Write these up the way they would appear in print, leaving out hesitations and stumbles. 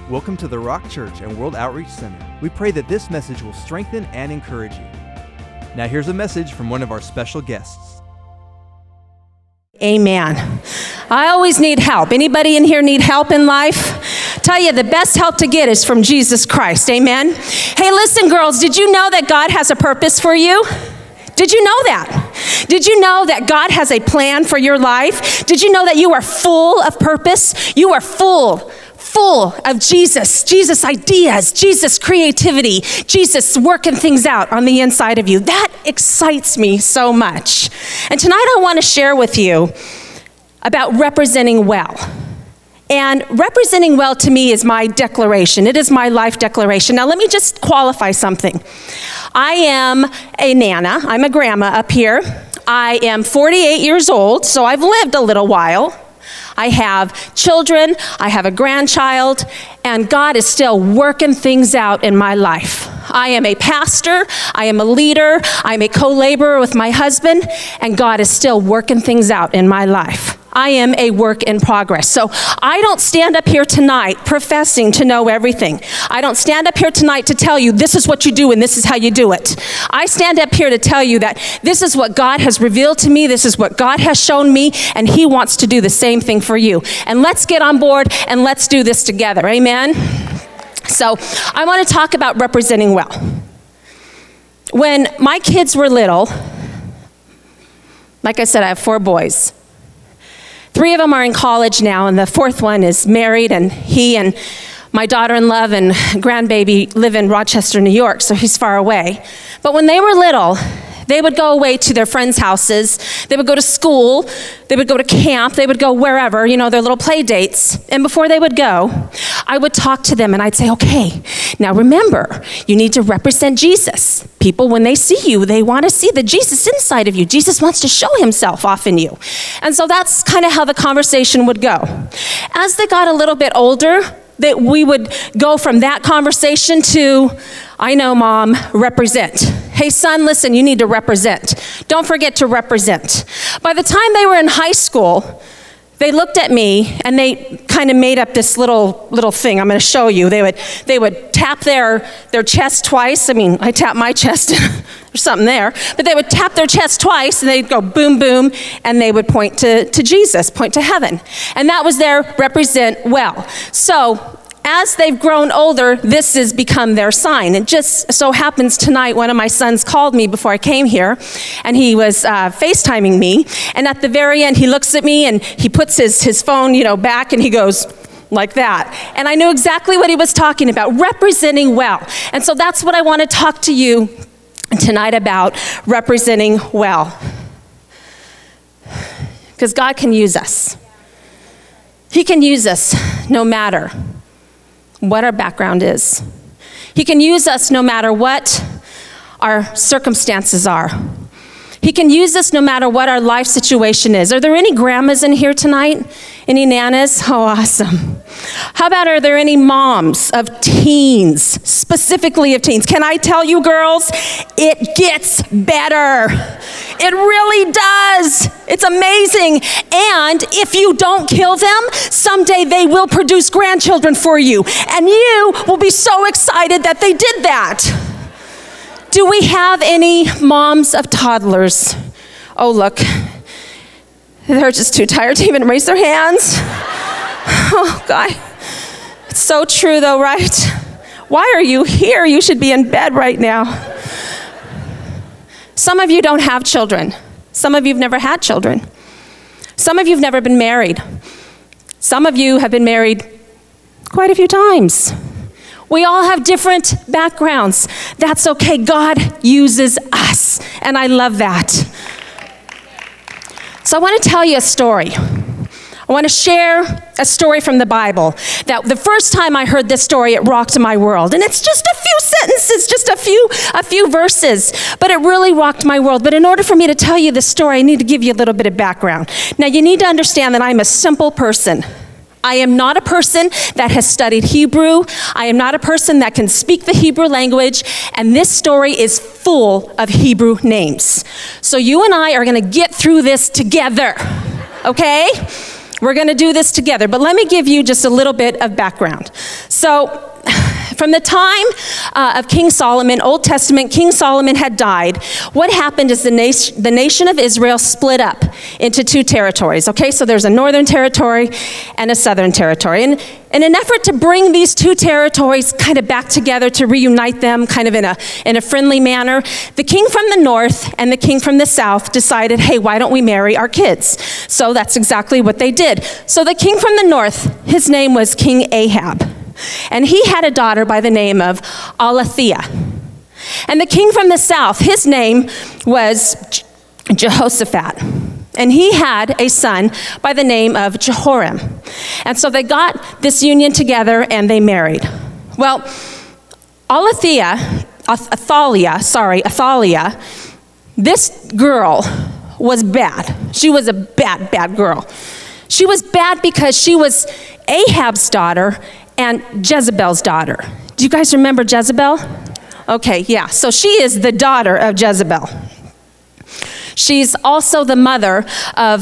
Welcome to the Rock Church and World Outreach Center. We pray that this message will strengthen and encourage you. Now here's a message from one of our special guests. Amen. I always need help. Anybody in here need help in life? Tell you the best help to get is from Jesus Christ. Amen. Hey, listen, girls, did you know that God has a purpose for you? Did you know that? Did you know that God has a plan for your life? Did you know that you are full of purpose? You are full of Jesus ideas, Jesus creativity, Jesus working things out on the inside of you. That excites me so much. And tonight I want to share with you about representing well. And representing well to me is my declaration. It is my life declaration. Now let me just qualify something. I am a Nana. I'm a grandma up here. I am 48 years old, so I've lived a little while. I have children, I have a grandchild, and God is still working things out in my life. I am a pastor, I am a leader, I'm a co-laborer with my husband, and God is still working things out in my life. I am a work in progress. So I don't stand up here tonight professing to know everything. I don't stand up here tonight to tell you this is what you do and this is how you do it. I stand up here to tell you that this is what God has revealed to me, this is what God has shown me, and He wants to do the same thing for you. And let's get on board and let's do this together. Amen? So I want to talk about representing well. When my kids were little, like I said, I have 4 boys. 3 of them are in college now, and the 4th one is married, and he and my daughter-in-law and grandbaby live in Rochester, New York, so he's far away. But when they were little, they would go away to their friends' houses, they would go to school, they would go to camp, they would go wherever, their little play dates. And before they would go, I would talk to them and I'd say, okay, now remember, you need to represent Jesus. People, when they see you, they want to see the Jesus inside of you. Jesus wants to show Himself off in you. And so that's kind of how the conversation would go. As they got a little bit older, that we would go from that conversation to, I know, Mom, represent. Hey, son, listen, you need to represent. Don't forget to represent. By the time they were in high school, they looked at me and they kind of made up this little thing. I'm going to show you. They would tap their chest twice. I mean, I tap my chest. There's something there. But they would tap their chest twice and they'd go boom, boom, and they would point to Jesus, point to heaven. And that was their represent well. So as they've grown older, this has become their sign. It just so happens tonight, one of my sons called me before I came here, and he was FaceTiming me. And at the very end, he looks at me and he puts his phone, back, and he goes like that. And I knew exactly what he was talking about, representing well. And so that's what I want to talk to you tonight about, representing well. Because God can use us. He can use us no matter what our background is. He can use us no matter what our circumstances are. He can use us no matter what our life situation is. Are there any grandmas in here tonight? Any nanas? Oh, awesome. How about, are there any moms of teens, specifically of teens? Can I tell you, girls, it gets better. It really does. It's amazing. And if you don't kill them, someday they will produce grandchildren for you. And you will be so excited that they did that. Do we have any moms of toddlers? Oh, look. They're just too tired to even raise their hands. Oh, God. It's so true, though, right? Why are you here? You should be in bed right now. Some of you don't have children. Some of you have never had children. Some of you have never been married. Some of you have been married quite a few times. We all have different backgrounds. That's okay. God uses us, and I love that. So I want to tell you a story. I want to share a story from the Bible that the first time I heard this story, it rocked my world. And it's just a few sentences, just a few verses, but it really rocked my world. But in order for me to tell you this story, I need to give you a little bit of background. Now, you need to understand that I'm a simple person. I am not a person that has studied Hebrew. I am not a person that can speak the Hebrew language, and this story is full of Hebrew names. So you and I are going to get through this together, okay? We're going to do this together, but let me give you just a little bit of background. So from the time of King Solomon, Old Testament, King Solomon had died. What happened is the nation of Israel split up into two territories, okay? So there's a northern territory and a southern territory. And in an effort to bring these two territories kind of back together, to reunite them kind of in a friendly manner, the king from the north and the king from the south decided, hey, why don't we marry our kids? So that's exactly what they did. So the king from the north, his name was King Ahab. And he had a daughter by the name of Aletheia. And the king from the south, his name was Jehoshaphat. And he had a son by the name of Jehoram. And so they got this union together and they married. Well, Athaliah, this girl was bad. She was a bad girl. She was bad because she was Ahab's daughter and Jezebel's daughter. Do you guys remember Jezebel? Okay, yeah. So she is the daughter of Jezebel. She's also the mother of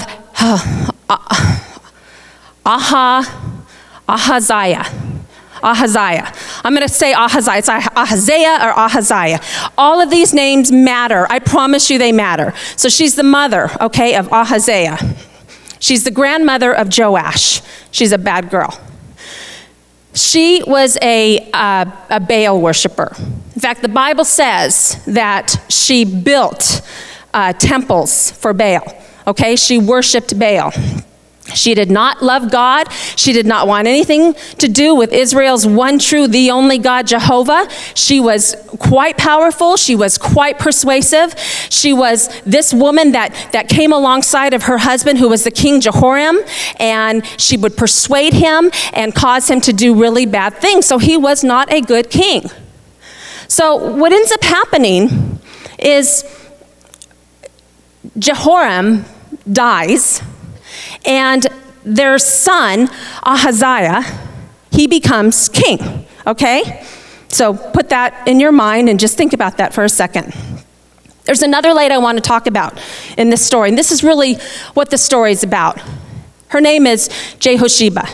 Ahaziah. I'm going to say Ahaziah. It's Ahaziah or Ahaziah. All of these names matter. I promise you they matter. So she's the mother, okay, of Ahaziah. She's the grandmother of Joash. She's a bad girl. She was a Baal worshiper. In fact, the Bible says that she built temples for Baal. Okay, she worshiped Baal. She did not love God. She did not want anything to do with Israel's one true, the only God, Jehovah. She was quite powerful. She was quite persuasive. She was this woman that came alongside of her husband, who was the king Jehoram, and she would persuade him and cause him to do really bad things. So he was not a good king. So what ends up happening is Jehoram dies, and their son, Ahaziah, he becomes king, okay? So put that in your mind and just think about that for a second. There's another lady I want to talk about in this story, and this is really what the story is about. Her name is Jehosheba.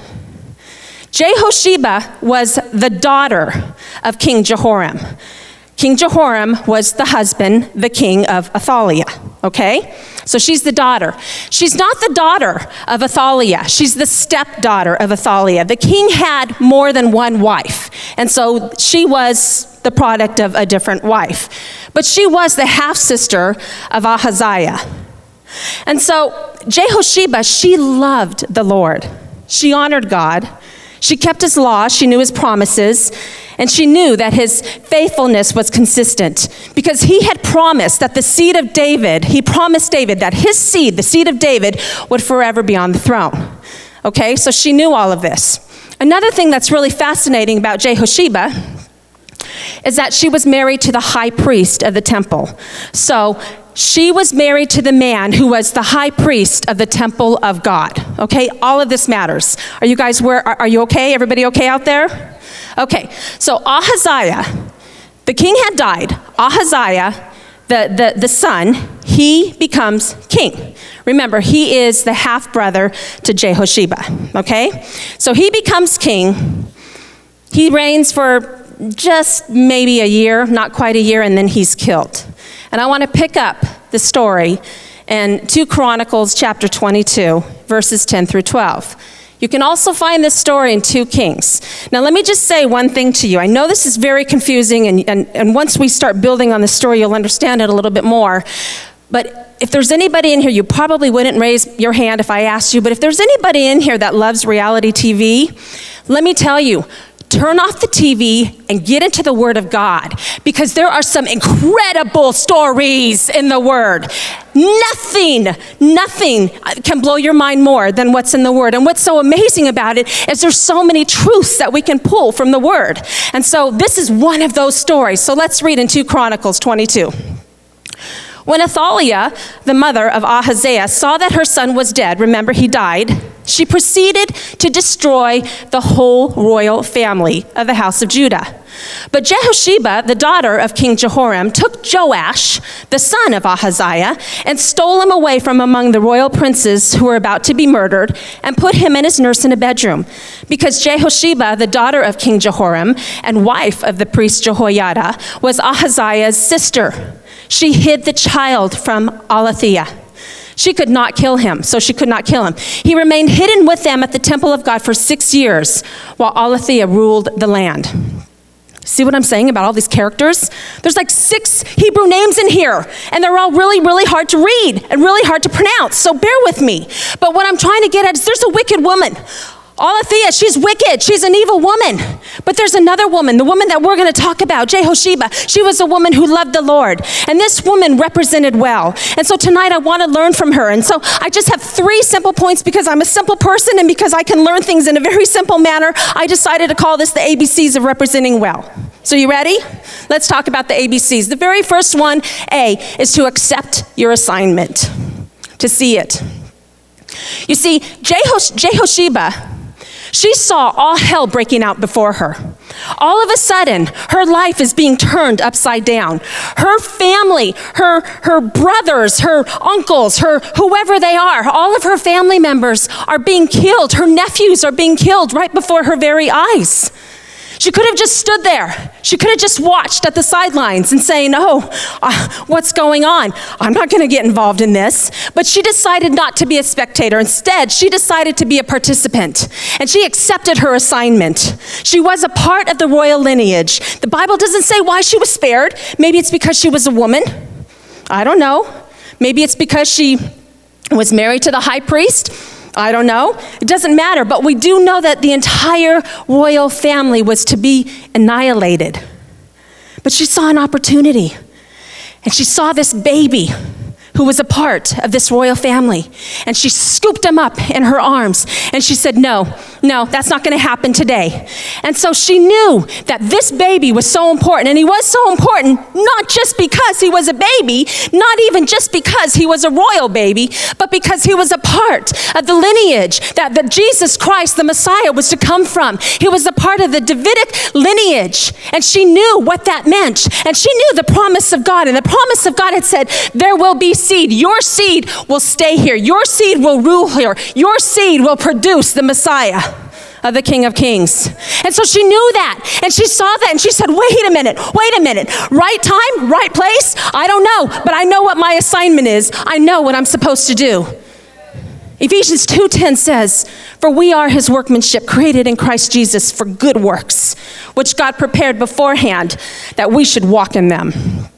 Jehosheba was the daughter of King Jehoram. King Jehoram was the husband, the king of Athaliah, okay? So she's the daughter. She's not the daughter of Athaliah. She's the stepdaughter of Athaliah. The king had more than one wife, and so she was the product of a different wife. But she was the half-sister of Ahaziah. And so Jehosheba, she loved the Lord. She honored God. She kept his law, she knew his promises, and she knew that his faithfulness was consistent because he had promised that the seed of David, he promised David that his seed, the seed of David, would forever be on the throne. Okay, so she knew all of this. Another thing that's really fascinating about Jehosheba is that she was married to the high priest of the temple. So she was married to the man who was the high priest of the temple of God. Okay, all of this matters. Are you guys are you okay? Everybody okay out there? Okay, so Ahaziah, the king had died. Ahaziah, the son, he becomes king. Remember, he is the half-brother to Jehosheba, okay? So he becomes king. He reigns for just maybe a year, not quite a year, and then he's killed. And I want to pick up the story in 2 Chronicles chapter 22, verses 10 through 12. You can also find this story in 2 Kings. Now, let me just say one thing to you. I know this is very confusing, and once we start building on the story, you'll understand it a little bit more. But if there's anybody in here, you probably wouldn't raise your hand if I asked you, but if there's anybody in here that loves reality TV, let me tell you, turn off the TV and get into the Word of God, because there are some incredible stories in the Word. Nothing can blow your mind more than what's in the Word. And what's so amazing about it is there's so many truths that we can pull from the Word. And so this is one of those stories. So let's read in 2 Chronicles 22. When Athaliah, the mother of Ahaziah, saw that her son was dead, remember he died, she proceeded to destroy the whole royal family of the house of Judah. But Jehosheba, the daughter of King Jehoram, took Joash, the son of Ahaziah, and stole him away from among the royal princes who were about to be murdered, and put him and his nurse in a bedroom. Because Jehosheba, the daughter of King Jehoram, and wife of the priest Jehoiada, was Ahaziah's sister. She hid the child from Alathea. She could not kill him, so she could not kill him. He remained hidden with them at the temple of God for 6 years, while Alathea ruled the land. See what I'm saying about all these characters? There's like 6 Hebrew names in here, and they're all really, really hard to read and really hard to pronounce, so bear with me. But what I'm trying to get at is there's a wicked woman. Alathea, she's wicked. She's an evil woman. But there's another woman, the woman that we're going to talk about, Jehosheba. She was a woman who loved the Lord. And this woman represented well. And so tonight I want to learn from her. And so I just have 3 simple points because I'm a simple person and because I can learn things in a very simple manner. I decided to call this the ABCs of representing well. So you ready? Let's talk about the ABCs. The very first one, A, is to accept your assignment, to see it. You see, Jehosheba, she saw all hell breaking out before her. All of a sudden, her life is being turned upside down. Her family, her brothers, her uncles, her whoever they are, all of her family members are being killed. Her nephews are being killed right before her very eyes. She could have just stood there. She could have just watched at the sidelines and saying, what's going on? I'm not going to get involved in this. But she decided not to be a spectator. Instead, she decided to be a participant. And she accepted her assignment. She was a part of the royal lineage. The Bible doesn't say why she was spared. Maybe it's because she was a woman. I don't know. Maybe it's because she was married to the high priest. I don't know. It doesn't matter, but we do know that the entire royal family was to be annihilated. But she saw an opportunity, and she saw this baby who was a part of this royal family, and she scooped him up in her arms, and she said, no, that's not going to happen today. And so she knew that this baby was so important, and he was so important not just because he was a baby, not even just because he was a royal baby, but because he was a part of the lineage that Jesus Christ, the Messiah, was to come from. He was a part of the Davidic lineage, and she knew what that meant, and she knew the promise of God, and the promise of God had said, there will be seed. Your seed will stay here. Your seed will rule here. Your seed will produce the Messiah of the King of Kings. And so she knew that, and she saw that, and she said, wait a minute, right time, right place? I don't know, but I know what my assignment is. I know what I'm supposed to do. Ephesians 2:10 says, for we are his workmanship, created in Christ Jesus for good works, which God prepared beforehand that we should walk in them.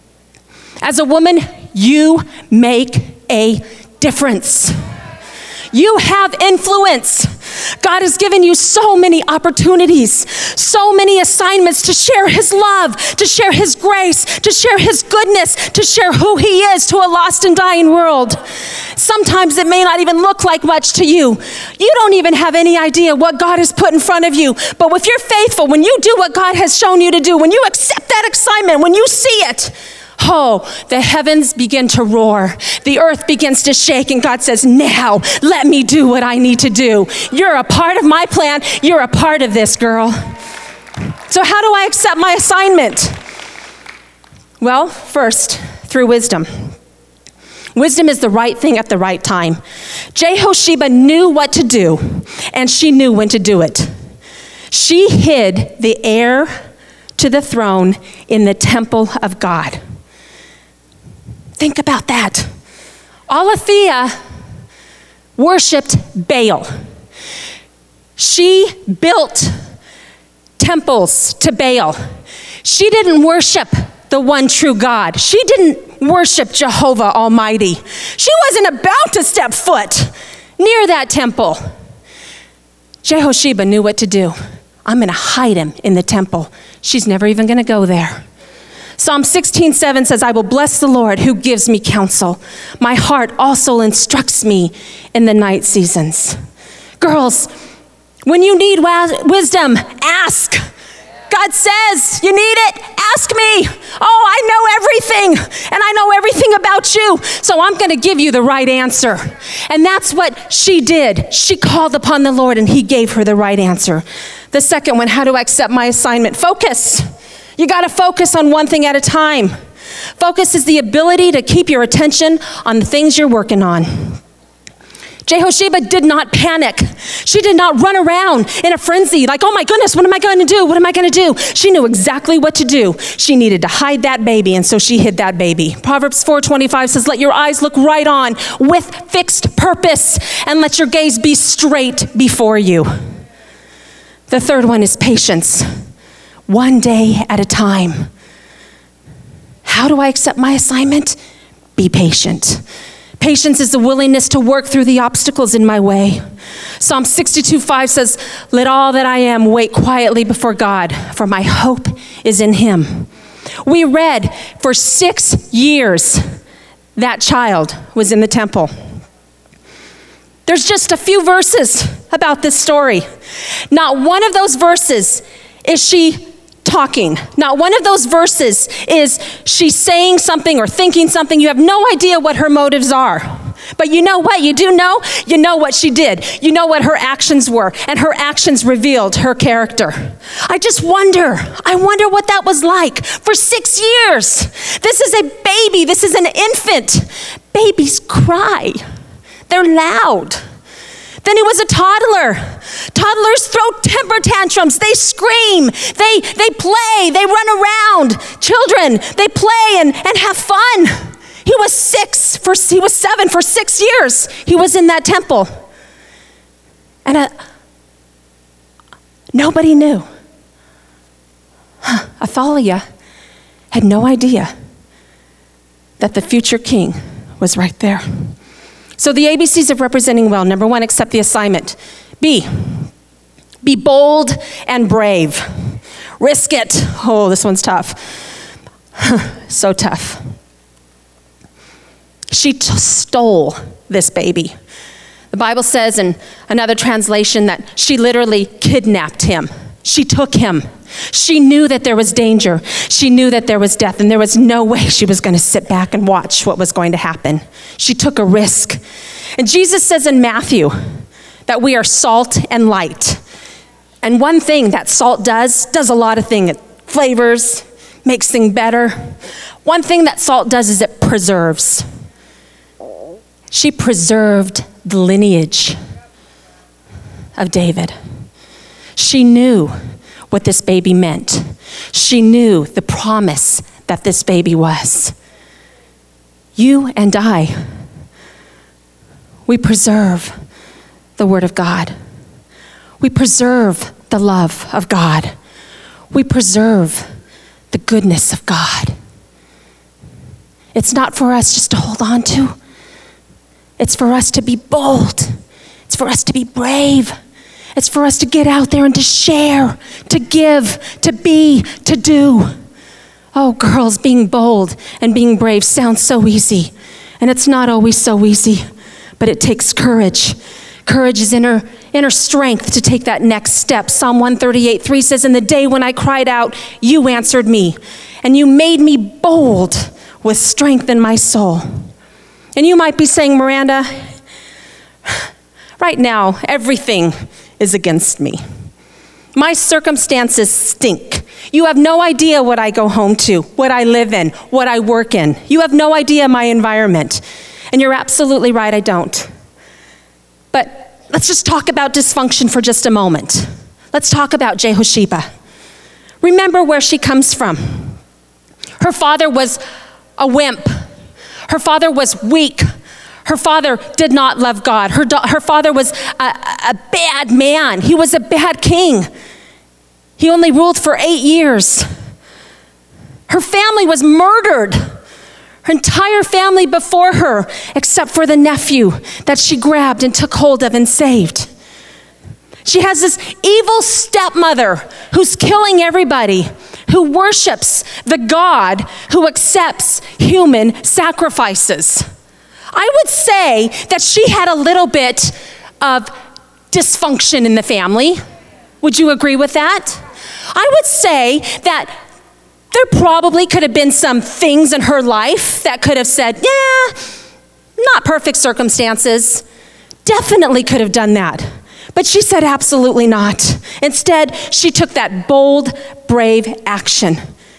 As a woman, you make a difference. You have influence. God has given you so many opportunities, so many assignments to share his love, to share his grace, to share his goodness, to share who he is to a lost and dying world. Sometimes it may not even look like much to you. You don't even have any idea what God has put in front of you. But if you're faithful, when you do what God has shown you to do, when you accept that assignment, when you see it, the heavens begin to roar. The earth begins to shake, and God says, now let me do what I need to do. You're a part of my plan. You're a part of this, girl. So how do I accept my assignment? Well, first, through wisdom. Wisdom is the right thing at the right time. Jehosheba knew what to do, and she knew when to do it. She hid the heir to the throne in the temple of God. Think about that. Alathea worshiped Baal. She built temples to Baal. She didn't worship the one true God. She didn't worship Jehovah Almighty. She wasn't about to step foot near that temple. Jehosheba knew what to do. I'm going to hide him in the temple. She's never even going to go there. Psalm 16:7 says, I will bless the Lord who gives me counsel. My heart also instructs me in the night seasons. Girls, when you need wisdom, ask. God says, you need it, ask me. I know everything, and I know everything about you, so I'm going to give you the right answer. And that's what she did. She called upon the Lord, and he gave her the right answer. The second one, how do I accept my assignment? Focus. You got to focus on one thing at a time. Focus is the ability to keep your attention on the things you're working on. Jehosheba did not panic. She did not run around in a frenzy like, oh my goodness, what am I going to do? What am I going to do? She knew exactly what to do. She needed to hide that baby, and so she hid that baby. Proverbs 4:25 says, let your eyes look right on with fixed purpose, and let your gaze be straight before you. The third one is patience. One day at a time. How do I accept my assignment? Be patient. Patience is the willingness to work through the obstacles in my way. Psalm 62:5 says, let all that I am wait quietly before God, for my hope is in him. We read for 6 years that child was in the temple. There's just a few verses about this story. Not one of those verses is she talking. Not one of those verses is she saying something or thinking something. You have no idea what her motives are. But you know what? You do know? You know what she did. You know what her actions were, and her actions revealed her character. I wonder what that was like for 6 years. This is a baby. This is an infant. Babies cry. They're loud. Then he was a toddler. Toddlers throw temper tantrums. They scream. They play. They run around. Children, they play and have fun. He was 7 for 6 years. He was in that temple. And nobody knew. Athaliah had no idea that the future king was right there. So the ABCs of representing well. Number 1, accept the assignment. B, be bold and brave. Risk it. Oh, this one's tough. So tough. She stole this baby. The Bible says in another translation that she literally kidnapped him. She took him. She knew that there was danger. She knew that there was death, and there was no way she was going to sit back and watch what was going to happen. She took a risk. And Jesus says in Matthew that we are salt and light. And one thing that salt does a lot of things. It flavors, makes things better. One thing that salt does is it preserves. She preserved the lineage of David. She knew what this baby meant. She knew the promise that this baby was. You and I, we preserve the Word of God. We preserve the love of God. We preserve the goodness of God. It's not for us just to hold on to. It's for us to be bold. It's for us to be brave. It's for us to get out there and to share, to give, to be, to do. Oh, girls, being bold and being brave sounds so easy. And it's not always so easy, but it takes courage. Courage is inner strength to take that next step. Psalm 138:3 says, in the day when I cried out, you answered me, and you made me bold with strength in my soul. And you might be saying, Miranda, right now, everything is against me. My circumstances stink. You have no idea what I go home to, what I live in, what I work in. You have no idea my environment. And you're absolutely right, I don't. But let's just talk about dysfunction for just a moment. Let's talk about Jehosheba. Remember where she comes from. Her father was a wimp. Her father was weak. Her father did not love God. Her father was a bad man. He was a bad king. He only ruled for 8 years. Her family was murdered. Her entire family before her, except for the nephew that she grabbed and took hold of and saved. She has this evil stepmother who's killing everybody, who worships the God who accepts human sacrifices. I would say that she had a little bit of dysfunction in the family. Would you agree with that? I would say that there probably could have been some things in her life that could have said, yeah, not perfect circumstances. Definitely could have done that. But she said absolutely not. Instead, she took that bold, brave action.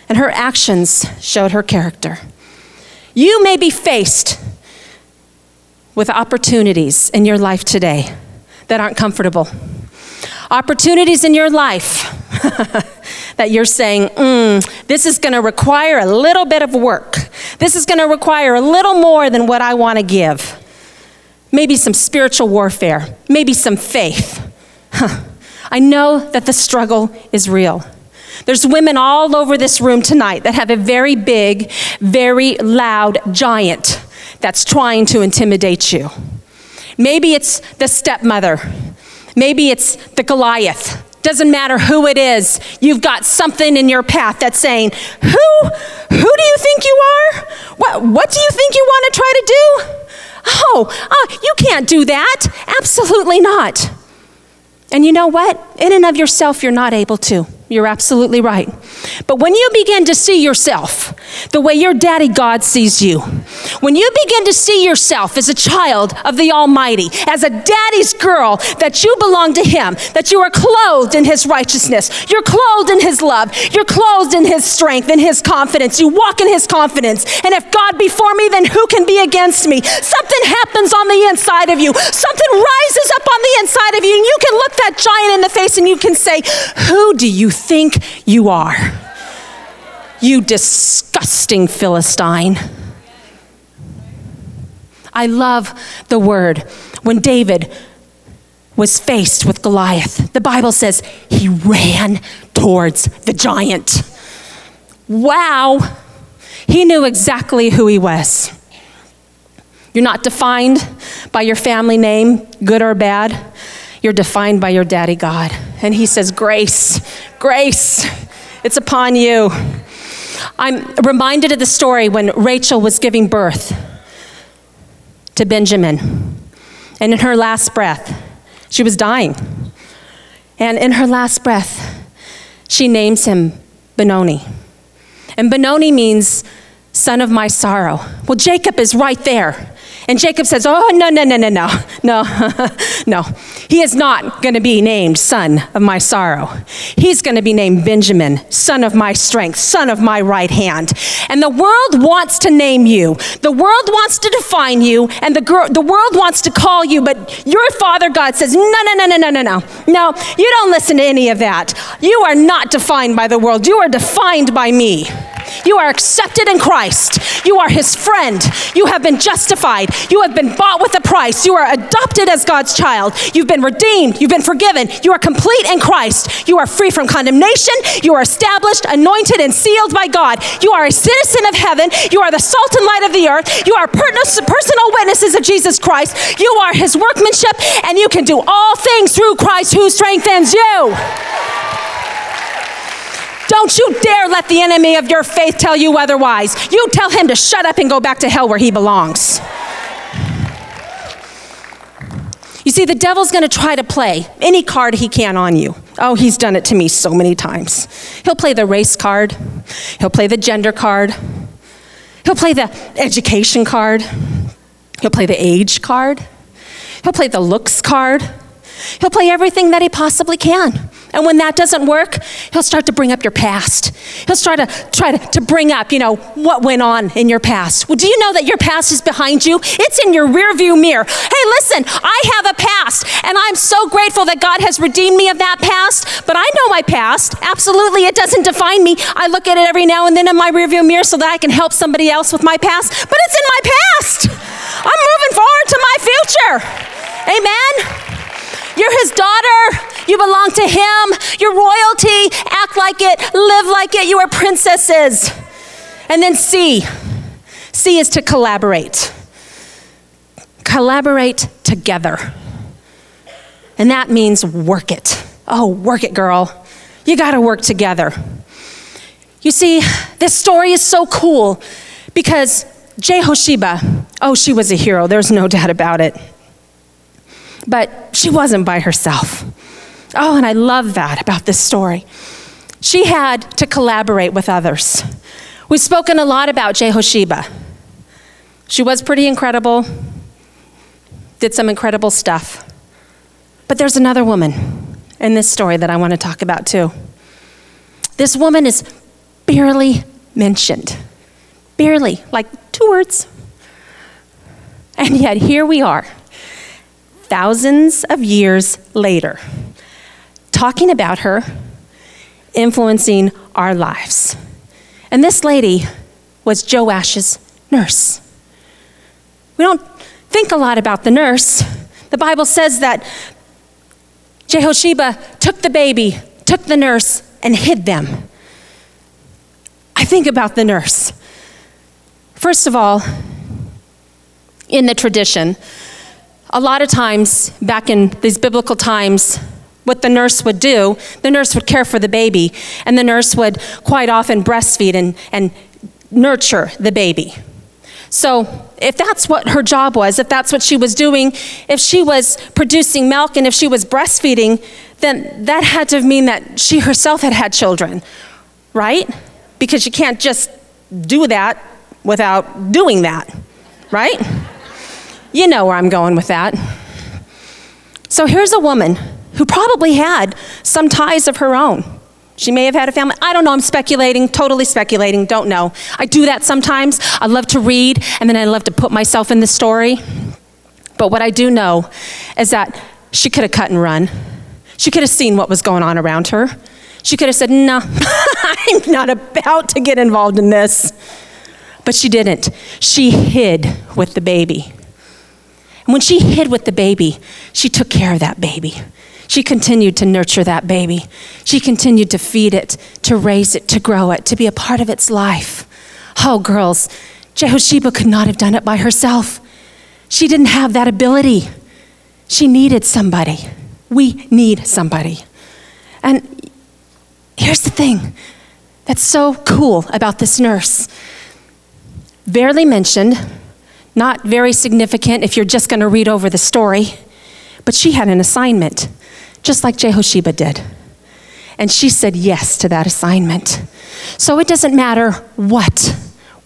and her actions showed her character. You may be faced with opportunities in your life today that aren't comfortable. Opportunities in your life that you're saying, this is going to require a little bit of work. This is going to require a little more than what I want to give. Maybe some spiritual warfare, maybe some faith. I know that the struggle is real. There's women all over this room tonight that have a very big, very loud giant that's trying to intimidate you. Maybe it's the stepmother. Maybe it's the Goliath. Doesn't matter who it is. You've got something in your path that's saying, who do you think you are? What do you think you want to try to do? You can't do that. Absolutely not. And you know what? In and of yourself, you're not able to. You're absolutely right. But when you begin to see yourself the way your daddy God sees you, when you begin to see yourself as a child of the Almighty, as a daddy's girl, that you belong to him, that you are clothed in his righteousness, you're clothed in his love, you're clothed in his strength, in his confidence, you walk in his confidence, and if God be for me, then who can be against me? Something happens on the inside of you. Something rises up on the inside of you, and you can look that giant in the face and you can say, who do you think you are? You disgusting Philistine. I love the word. When David was faced with Goliath, the Bible says he ran towards the giant. Wow. He knew exactly who he was. You're not defined by your family name, good or bad. You're defined by your daddy God. And he says, grace, it's upon you. I'm reminded of the story when Rachel was giving birth to Benjamin. And in her last breath, she was dying. And in her last breath, she names him Benoni. And Benoni means son of my sorrow. Well, Jacob is right there. And Jacob says, no. He is not going to be named son of my sorrow. He's going to be named Benjamin, son of my strength, son of my right hand. And the world wants to name you. The world wants to define you, and the world wants to call you, but your Father God says, no. No, you don't listen to any of that. You are not defined by the world. You are defined by me. You are accepted in Christ. You are his friend. You have been justified. You have been bought with a price. You are adopted as God's child. You've been redeemed. You've been forgiven. You are complete in Christ. You are free from condemnation. You are established, anointed, and sealed by God. You are a citizen of heaven. You are the salt and light of the earth. You are personal witnesses of Jesus Christ. You are his workmanship, and you can do all things through Christ who strengthens you. Don't you dare let the enemy of your faith tell you otherwise. You tell him to shut up and go back to hell where he belongs. You see, the devil's going to try to play any card he can on you. Oh, he's done it to me so many times. He'll play the race card. He'll play the gender card. He'll play the education card. He'll play the age card. He'll play the looks card. He'll play everything that he possibly can. And when that doesn't work, he'll start to bring up your past. He'll try to bring up, what went on in your past. Well, do you know that your past is behind you? It's in your rearview mirror. Hey, listen, I have a past, and I'm so grateful that God has redeemed me of that past, but I know my past. Absolutely, it doesn't define me. I look at it every now and then in my rearview mirror so that I can help somebody else with my past, but it's in my past. I'm moving forward to my future. Amen? You're his daughter. You belong to him. You're royalty. Act like it. Live like it. You are princesses. And then C. C is to collaborate. Collaborate together. And that means work it. Oh, work it, girl. You got to work together. You see, this story is so cool because Jehosheba, she was a hero. There's no doubt about it. But she wasn't by herself. Oh, and I love that about this story. She had to collaborate with others. We've spoken a lot about Jehosheba. She was pretty incredible, did some incredible stuff. But there's another woman in this story that I want to talk about too. This woman is barely mentioned. Barely, like 2 words. And yet here we are, thousands of years later, talking about her, influencing our lives. And this lady was Joash's nurse. We don't think a lot about the nurse. The Bible says that Jehosheba took the baby, took the nurse, and hid them. I think about the nurse. First of all, in the tradition, a lot of times back in these biblical times, what the nurse would do, the nurse would care for the baby, and the nurse would quite often breastfeed and nurture the baby. So if that's what her job was, if that's what she was doing, if she was producing milk and if she was breastfeeding, then that had to mean that she herself had had children, right? Because you can't just do that without doing that, right? You know where I'm going with that. So here's a woman who probably had some ties of her own. She may have had a family. I don't know, I'm speculating, totally speculating, don't know. I do that sometimes. I love to read, and then I love to put myself in the story. But what I do know is that she could have cut and run. She could have seen what was going on around her. She could have said, no, I'm not about to get involved in this. But she didn't. She hid with the baby. And when she hid with the baby, she took care of that baby. She continued to nurture that baby. She continued to feed it, to raise it, to grow it, to be a part of its life. Oh, girls, Jehosheba could not have done it by herself. She didn't have that ability. She needed somebody. We need somebody. And here's the thing that's so cool about this nurse. Barely mentioned, not very significant if you're just going to read over the story, but she had an assignment, just like Jehosheba did. And she said yes to that assignment. So it doesn't matter what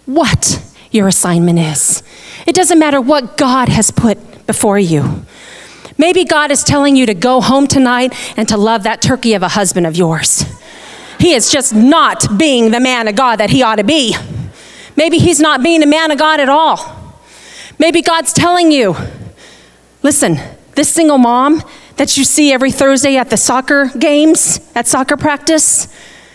your assignment is. It doesn't matter what God has put before you. Maybe God is telling you to go home tonight and to love that turkey of a husband of yours. He is just not being the man of God that he ought to be. Maybe he's not being a man of God at all. Maybe God's telling you, listen, this single mom that you see every Thursday at the soccer games, at soccer practice,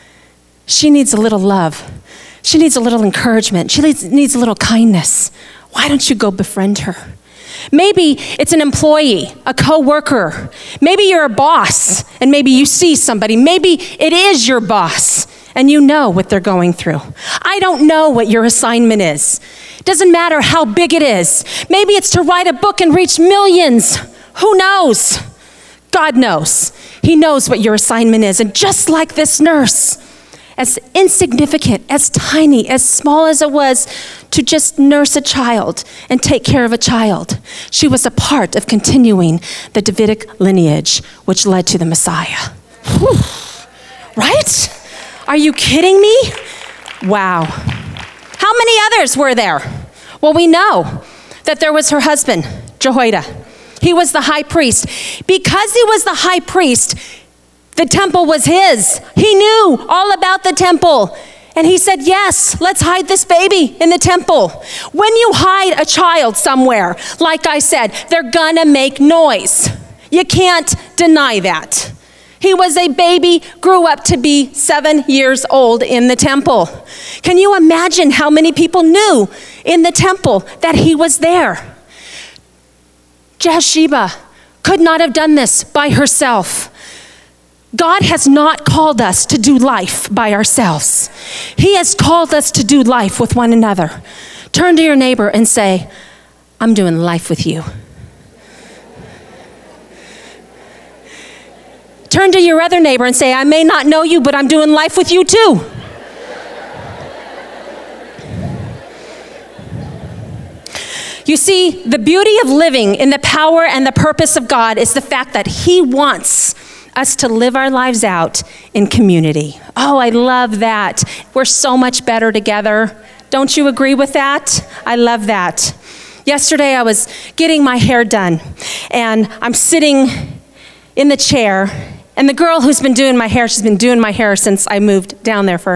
she needs a little love. She needs a little encouragement. She needs a little kindness. Why don't you go befriend her? Maybe it's an employee, a coworker. Maybe you're a boss and maybe you see somebody. Maybe it is your boss and you know what they're going through. I don't know what your assignment is. It doesn't matter how big it is. Maybe it's to write a book and reach millions. Who knows? God knows. He knows what your assignment is. And just like this nurse, as insignificant, as tiny, as small as it was to just nurse a child and take care of a child, she was a part of continuing the Davidic lineage, which led to the Messiah. Whew. Right? Are you kidding me? Wow. How many others were there? Well, we know that there was her husband, Jehoiada. He was the high priest. Because he was the high priest, the temple was his. He knew all about the temple. And he said, yes, let's hide this baby in the temple. When you hide a child somewhere, like I said, they're gonna make noise. You can't deny that. He was a baby, grew up to be 7 years old in the temple. Can you imagine how many people knew in the temple that he was there? Jehosheba could not have done this by herself. God has not called us to do life by ourselves. He has called us to do life with one another. Turn to your neighbor and say, I'm doing life with you. Turn to your other neighbor and say, I may not know you, but I'm doing life with you too. You see, the beauty of living in the power and the purpose of God is the fact that he wants us to live our lives out in community. Oh, I love that. We're so much better together. Don't you agree with that? I love that. Yesterday I was getting my hair done and I'm sitting in the chair and the girl who's been doing my hair, she's been doing my hair since I moved down there for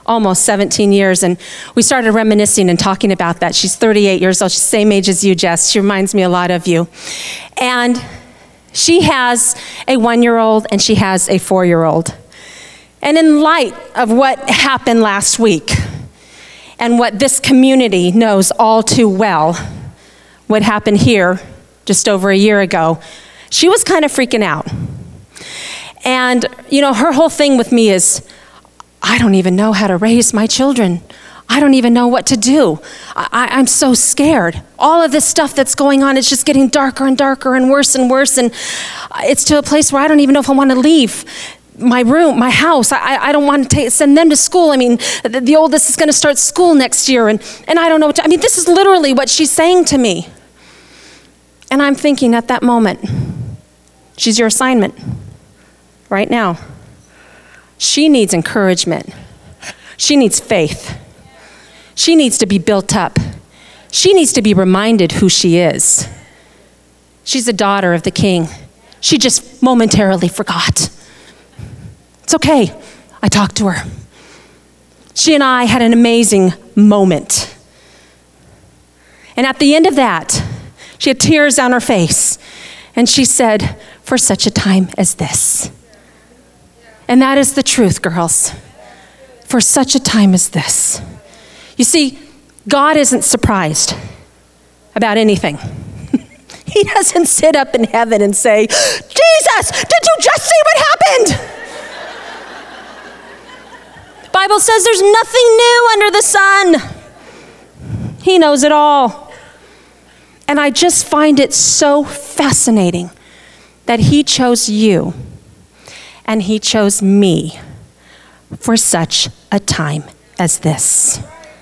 almost 17 years. And we started reminiscing and talking about that. She's 38 years old. She's the same age as you, Jess. She reminds me a lot of you. And she has a 1-year-old and she has a 4-year-old. And in light of what happened last week and what this community knows all too well, what happened here just over a year ago, she was kind of freaking out. And, her whole thing with me is, I don't even know how to raise my children. I don't even know what to do. I'm so scared. All of this stuff that's going on, it's just getting darker and darker and worse. And it's to a place where I don't even know if I want to leave my room, my house. I don't want to send them to school. I mean, the oldest is going to start school next year. And I don't know what to, this is literally what she's saying to me. And I'm thinking at that moment, she's your assignment right now. She needs encouragement. She needs faith. She needs to be built up. She needs to be reminded who she is. She's a daughter of the King. She just momentarily forgot. It's okay. I talked to her. She and I had an amazing moment. And at the end of that, she had tears on her face. And she said, for such a time as this. And that is the truth, girls. For such a time as this. You see, God isn't surprised about anything. He doesn't sit up in heaven and say, Jesus, did you just see what happened? The Bible says there's nothing new under the sun. He knows it all. And I just find it so fascinating that he chose you and he chose me for such a time as this.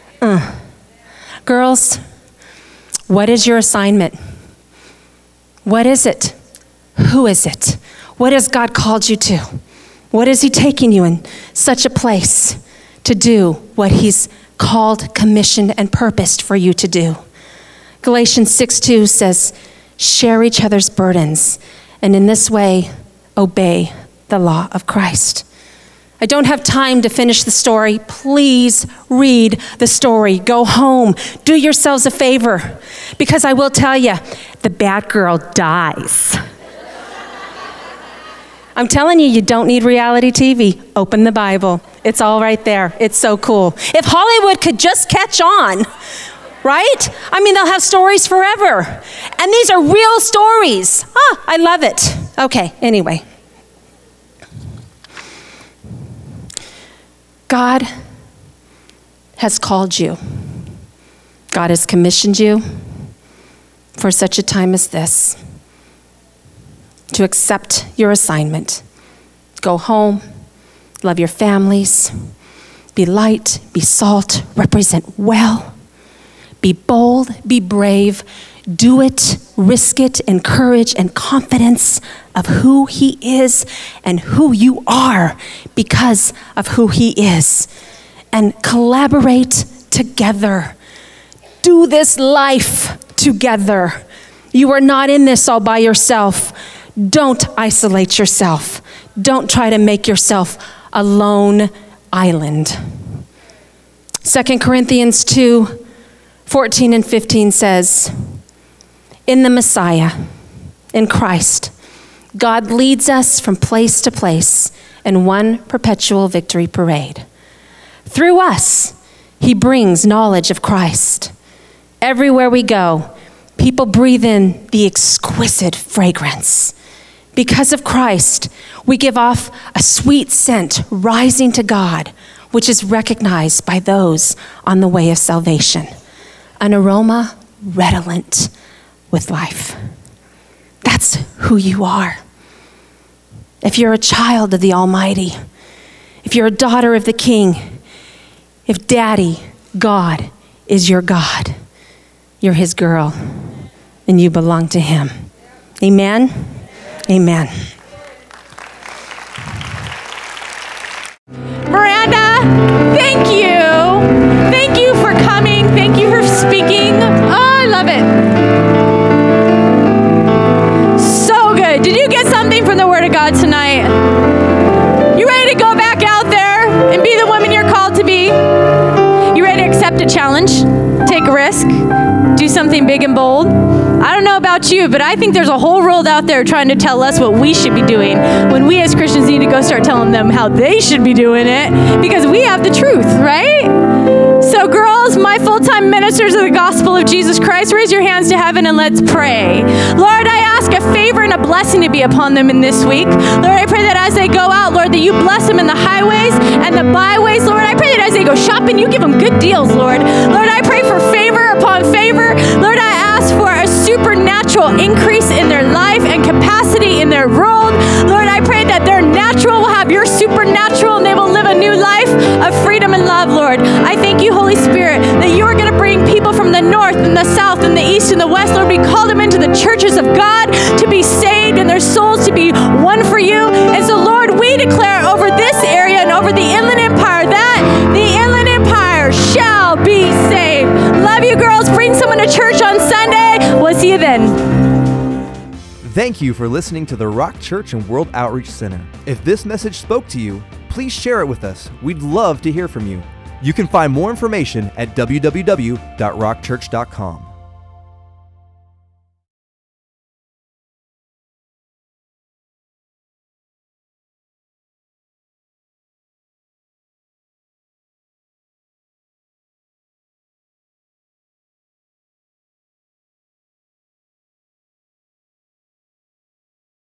Girls, what is your assignment? What is it? Who is it? What has God called you to? What is he taking you in such a place to do what he's called, commissioned, and purposed for you to do? Galatians 6:2 says, share each other's burdens, and in this way, obey the law of Christ. I don't have time to finish the story. Please read the story. Go home. Do yourselves a favor. Because I will tell you, the bad girl dies. I'm telling you, you don't need reality TV. Open the Bible. It's all right there. It's so cool. If Hollywood could just catch on, right? They'll have stories forever. And these are real stories. I love it. Okay, anyway. God has called you. God has commissioned you for such a time as this to accept your assignment. Go home, love your families, be light, be salt, represent well, be bold, be brave, do it, risk it in courage and confidence of who he is and who you are because of who he is. And collaborate together. Do this life together. You are not in this all by yourself. Don't isolate yourself. Don't try to make yourself a lone island. 2 Corinthians 2:14 and 15 says, in the Messiah, in Christ, God leads us from place to place in one perpetual victory parade. Through us, he brings knowledge of Christ. Everywhere we go, people breathe in the exquisite fragrance. Because of Christ, we give off a sweet scent rising to God, which is recognized by those on the way of salvation. An aroma redolent with life. That's who you are. If you're a child of the Almighty, if you're a daughter of the King, if Daddy, God, is your God, you're his girl, and you belong to him. Amen? Amen. Miranda, thank you. Thank you for coming. Thank you for speaking. Oh, I love it. So good. Did you get something from the Word of God tonight? You ready to go back out there and be the woman you're called to be? challenge, take a risk, do something big and bold. I don't know about you, but I think there's a whole world out there trying to tell us what we should be doing when we as Christians need to go start telling them how they should be doing it because we have the truth, right? So girls, my full-time ministers of the gospel of Jesus Christ, raise your hands to heaven and let's pray. Lord, I ask a favor and a blessing to be upon them in this week. Lord, I pray that as they go out, Lord, that you bless them in the highways and the byways. Lord, I pray that as they go shopping, you give them good deals, Lord. Lord, I pray for favor upon favor. Lord, I ask for a supernatural increase in their life and capacity in their world. Lord, I pray that their natural will have your supernatural and they will live a new life of freedom and love, Lord. I thank you, Holy Spirit, that you are going to bring people from the north and the south and the east and the west. Lord, we call them into the churches of God to be saved and their souls to be won for you. And so, Lord, we declare over this area and over the Inland Empire that the Inland Empire shall be saved. Love you, girls. Bring someone to church on Sunday. We'll see you then. Thank you for listening to the Rock Church and World Outreach Center. If this message spoke to you, please share it with us. We'd love to hear from you. You can find more information at www.rockchurch.com.